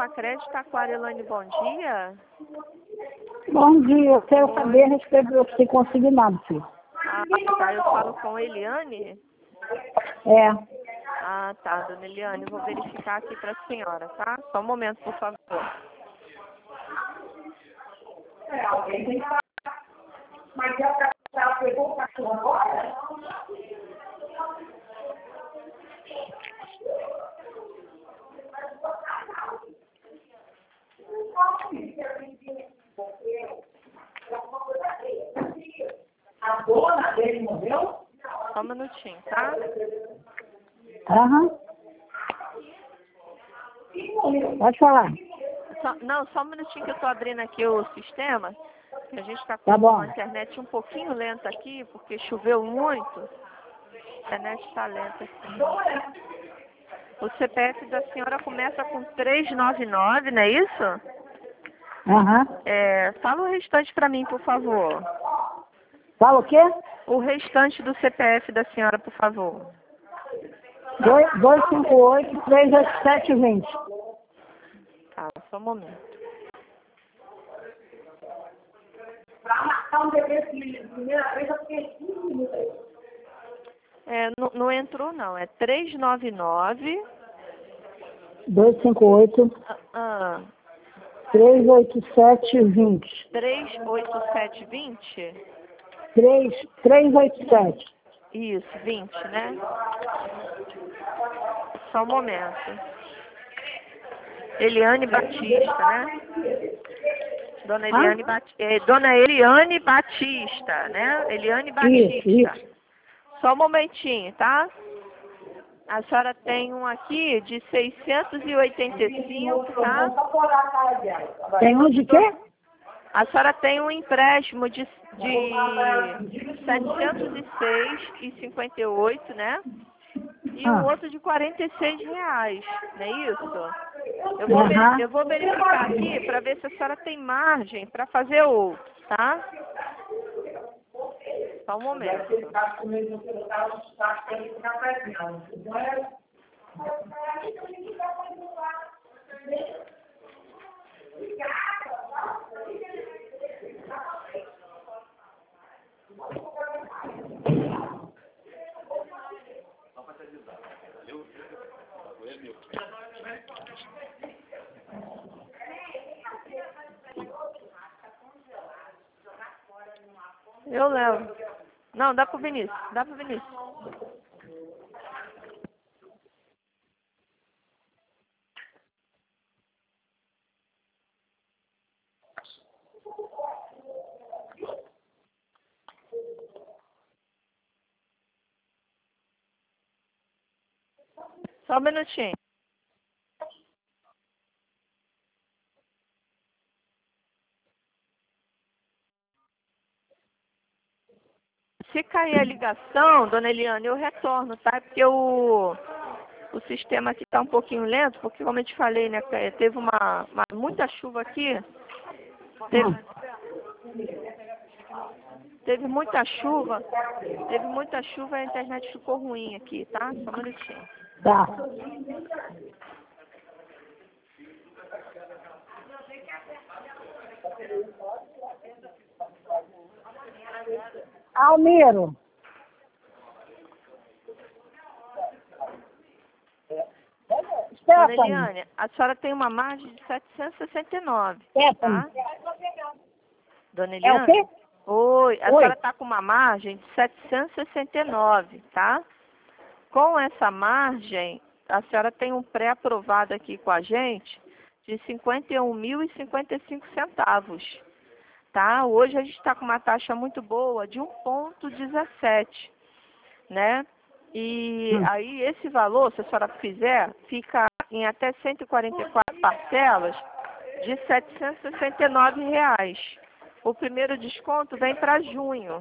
a Crédito Aquarelane, bom dia. Bom dia, eu quero saber a respeito do que consignado, filho. Ah, tá, eu falo com Eliane. É. Ah, tá, dona Eliane, eu vou verificar aqui para a senhora, tá? Só um momento, por favor. Mas ela pegou o cachorro agora? A dona dele morreu? Só um minutinho, tá? Aham. Pode falar. Só um minutinho que eu tô abrindo aqui o sistema. A gente está Tá com bom. a internet um pouquinho lenta aqui, porque choveu muito. A internet está lenta aqui. O CPF da senhora começa com 399, não é isso? Aham. Fala o restante para mim, por favor. Fala o quê? O restante do CPF da senhora, por favor. 258-387-20. Tá, só um momento. Para marcar um bebê primeira vez, eu fiquei 15 minutos aí. Não entrou não, é 399. 258 Ah, 387-20. 38720? 387. Isso, 20, né? Só um momento. Eliane Batista, né? Dona Eliane Batista, né? Eliane Batista. Isso. Só um momentinho, tá? A senhora tem um aqui de 685, tá? Tem um de quê? A senhora tem um empréstimo de 706,58, né? E um outro de R$ 46, não é isso? Eu vou verificar aqui para ver se a senhora tem margem para fazer outro, tá? Só um momento. Eu levo. Não, dá pro Vinícius. Dá pro Vinícius. Só um minutinho. Se cair a ligação, dona Eliane, eu retorno, tá? Porque o sistema aqui tá um pouquinho lento, porque como eu te falei, né? Teve muita chuva aqui. Teve muita chuva e a internet ficou ruim aqui, tá? Só um minutinho. Tá. Almiro. Dona Eliane, a senhora tem uma margem de 769, tá? Dona Eliane? É o quê? Oi, a senhora está com uma margem de 769, tá? Com essa margem, a senhora tem um pré-aprovado aqui com a gente de R$ 51.055, tá? Hoje a gente está com uma taxa muito boa de 1,17, né? E aí esse valor, se a senhora fizer, fica em até 144 parcelas de R$ 769. O primeiro desconto vem para junho.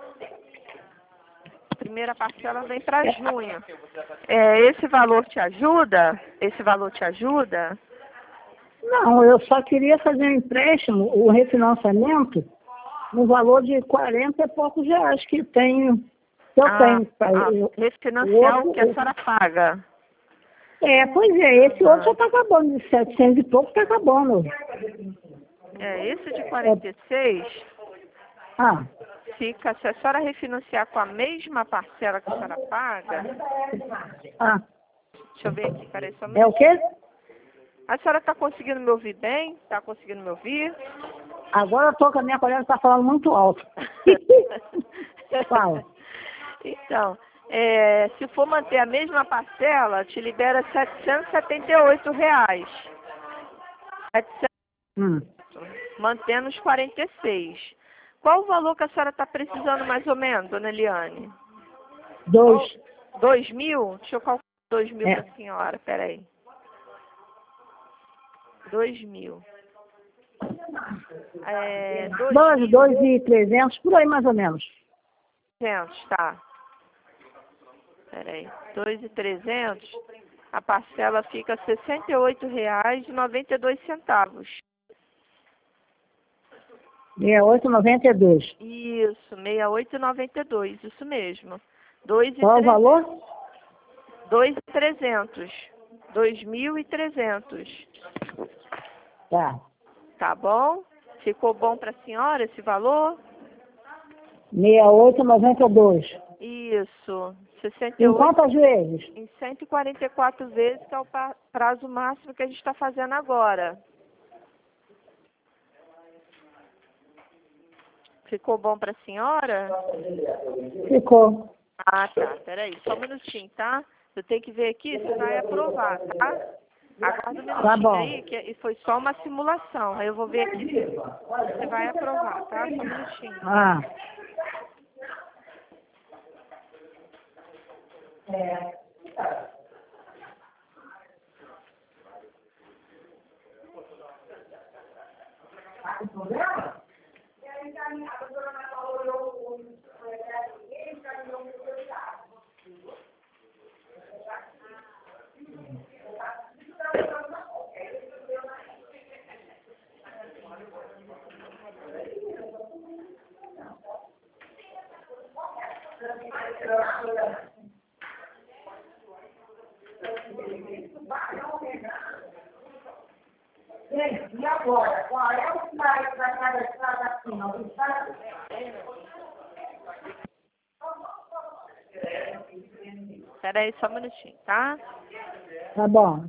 A primeira parcela vem para junho. Esse valor te ajuda? Esse valor te ajuda? Não, eu só queria fazer um empréstimo, o refinanciamento, no valor de 40 e poucos reais que tenho. Eu tenho para refinanciar o que a senhora paga. Pois é, esse outro já está acabando, de 700 e pouco está acabando. Esse de 46 Ah, fica, se a senhora refinanciar com a mesma parcela que a senhora paga, ah, deixa eu ver aqui, peraí só um é o minutinho. quê? A senhora está conseguindo me ouvir bem? Está conseguindo me ouvir? Agora eu tô com a minha colega está falando muito alto. Fala. Então, se for manter a mesma parcela, te libera R$ 778. 700, Hum. mantendo os 46. Qual o valor que a senhora está precisando mais ou menos, dona Eliane? 2. 2.000? Deixa eu calcular 2.000 É. para a senhora, peraí. 2.000. 2.300, por aí mais ou menos. 2.300, tá. Peraí. 2.300, a parcela fica R$ 68,92. 68,92. Isso, 68,92, isso mesmo. Qual o valor? 2.300. 2.300. Tá. Tá bom? Ficou bom para a senhora esse valor? 68,92. Isso. Em 68 quantas vezes? em 144 vezes, que é o prazo máximo que a gente está fazendo agora. Ficou bom para a senhora? Ficou. Ah, tá. Peraí, só um minutinho, tá? Eu tenho que ver aqui se vai aprovar, tá? Aguarda um minutinho Tá bom. aí, que foi só uma simulação. Aí eu vou ver aqui se você vai aprovar, tá? Só um minutinho. Ah. Gente, e agora? Qual é o mais da cada estrada assim? Não sabe? Peraí, só um minutinho, tá? Tá bom.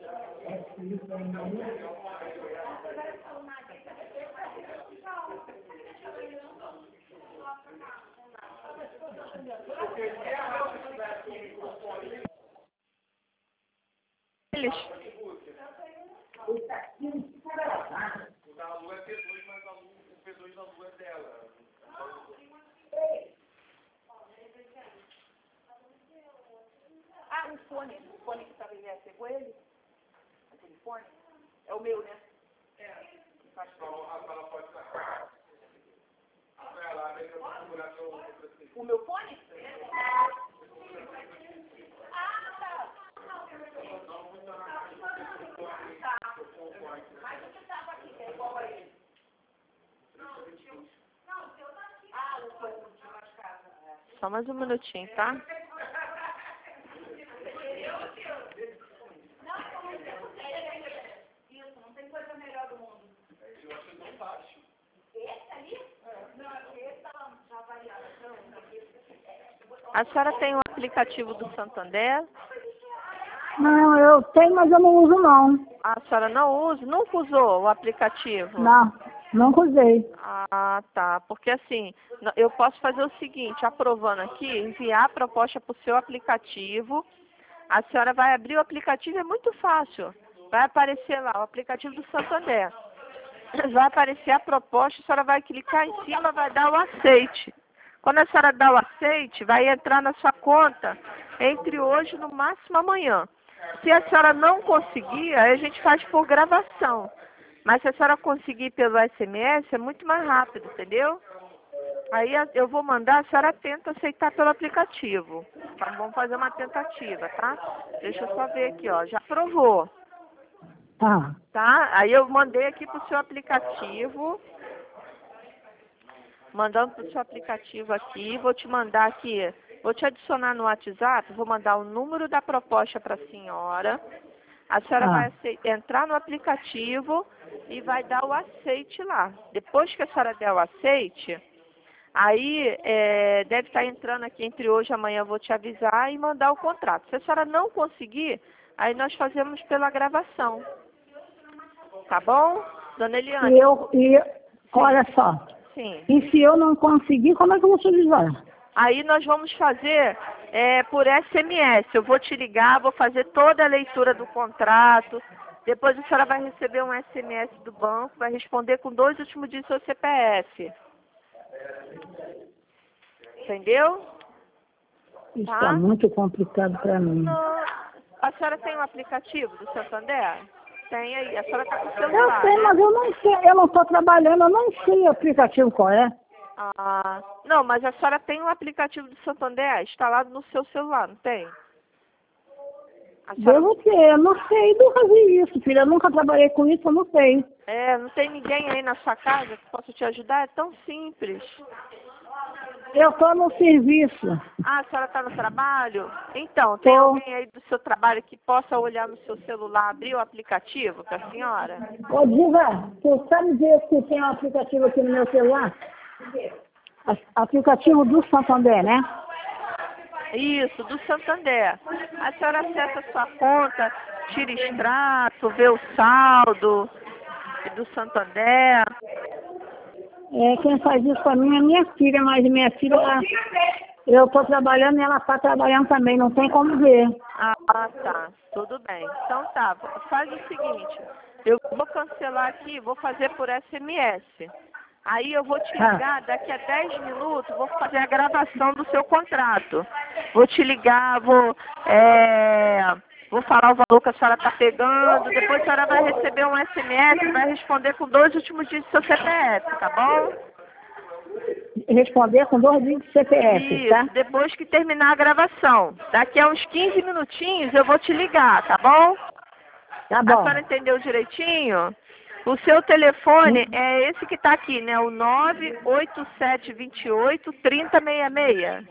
Eles... Ah, o fone que talvez ia ser com ele? Aquele fone? É o meu, né? O meu fone? Só mais um minutinho, tá? A senhora tem o aplicativo do Santander? Não, eu tenho, mas eu não uso não. A senhora não usa? Nunca usou o aplicativo? Não, nunca usei. Ah, tá. Porque assim, eu posso fazer o seguinte, aprovando aqui, enviar a proposta para o seu aplicativo. A senhora vai abrir o aplicativo, é muito fácil. Vai aparecer lá o aplicativo do Santander. Vai aparecer a proposta, a senhora vai clicar em cima, vai dar o aceite. Quando a senhora dá o aceite, vai entrar na sua conta entre hoje, no máximo amanhã. Se a senhora não conseguir, aí a gente faz por gravação. Mas se a senhora conseguir pelo SMS, é muito mais rápido, entendeu? Aí eu vou mandar, a senhora tenta aceitar pelo aplicativo. Tá, vamos fazer uma tentativa, tá? Deixa eu só ver aqui, ó. Já aprovou, Tá. tá? Aí eu mandei aqui pro seu aplicativo. Mandando pro seu aplicativo aqui. Vou te mandar aqui Vou te adicionar no WhatsApp, vou mandar o número da proposta para a senhora. A senhora vai entrar no aplicativo e vai dar o aceite lá. Depois que a senhora der o aceite, aí deve estar entrando aqui entre hoje e amanhã, eu vou te avisar e mandar o contrato. Se a senhora não conseguir, aí nós fazemos pela gravação. Tá bom, dona Eliane? Olha só. Sim. E se eu não conseguir, como é que eu vou te avisar? Aí nós vamos fazer por SMS. Eu vou te ligar, vou fazer toda a leitura do contrato. Depois a senhora vai receber um SMS do banco, vai responder com 2 últimos dígitos do seu CPF. Entendeu? Isso tá muito complicado para mim. A senhora tem um aplicativo do Santander? Tem aí, a senhora está com o celular. Eu sei, mas eu não sei, eu não estou trabalhando, eu não sei o aplicativo qual é. Não, mas a senhora tem um aplicativo do Santander instalado no seu celular, não tem? Devo ter, eu não sei do fazer isso, filha. Eu nunca trabalhei com isso, eu não sei. Não tem ninguém aí na sua casa que possa te ajudar? É tão simples. Eu estou no serviço. A senhora está no trabalho? Então, tem alguém aí do seu trabalho que possa olhar no seu celular, abrir o aplicativo para a senhora? Ô, Diva, tu sabe dizer se tem um aplicativo aqui no meu celular? Aplicativo do Santander, né? Isso, do Santander. A senhora acessa a sua conta, tira extrato, vê o saldo do Santander. Quem faz isso para mim é minha filha, mas minha filha, eu estou trabalhando e ela está trabalhando também, não tem como ver. Tá, tudo bem. Então tá, faz o seguinte, eu vou cancelar aqui, vou fazer por SMS. Aí eu vou te ligar, daqui a 10 minutos, vou fazer a gravação do seu contrato. Vou te ligar, vou falar o valor que a senhora está pegando, depois a senhora vai receber um SMS, vai responder com 2 últimos dígitos do seu CPF, tá bom? Responder com 2 dígitos do CPF, Isso, tá? depois que terminar a gravação. Daqui a uns 15 minutinhos eu vou te ligar, tá bom? Tá bom. A senhora entendeu direitinho? O seu telefone é esse que está aqui, né? O 98728-3066.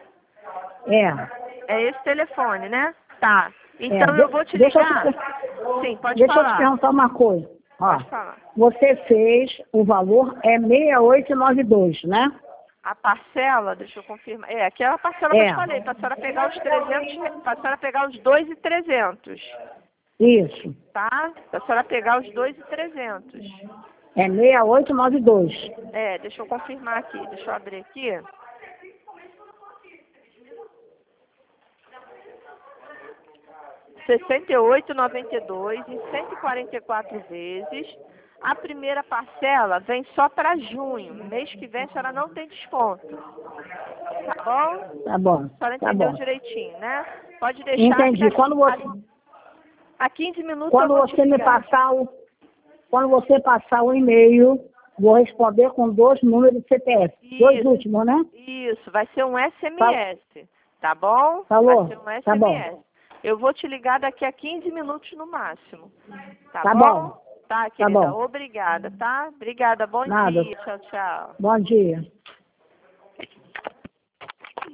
É esse telefone, né? Tá. Então eu vou te ligar. Sim, pode falar. Deixa eu te perguntar uma coisa. Pode falar. Você fez, o valor é 6892, né? A parcela, deixa eu confirmar. Aquela parcela que eu te falei, para a senhora pegar os 300, para a senhora pegar os 2.300. Isso. Tá? Para a senhora pegar os 2.300. É 6892. Deixa eu confirmar aqui. Deixa eu abrir aqui. R$68,92 em 144 vezes. A primeira parcela vem só para junho. Mês que vem a senhora não tem desconto. Tá bom? Tá bom. A senhora entendeu direitinho, né? Pode deixar. Entendi. A 15 minutos quando você me passar quando você passar o e-mail, vou responder com 2 números de CPF. Isso. 2 últimos, né? Isso, vai ser um SMS. Tá bom? Falou. Vai ser um SMS. Tá bom. Eu vou te ligar daqui a 15 minutos no máximo. Tá bom? Tá, querida. Tá bom. Obrigada, tá? Obrigada. Bom dia. Tchau, tchau. Bom dia.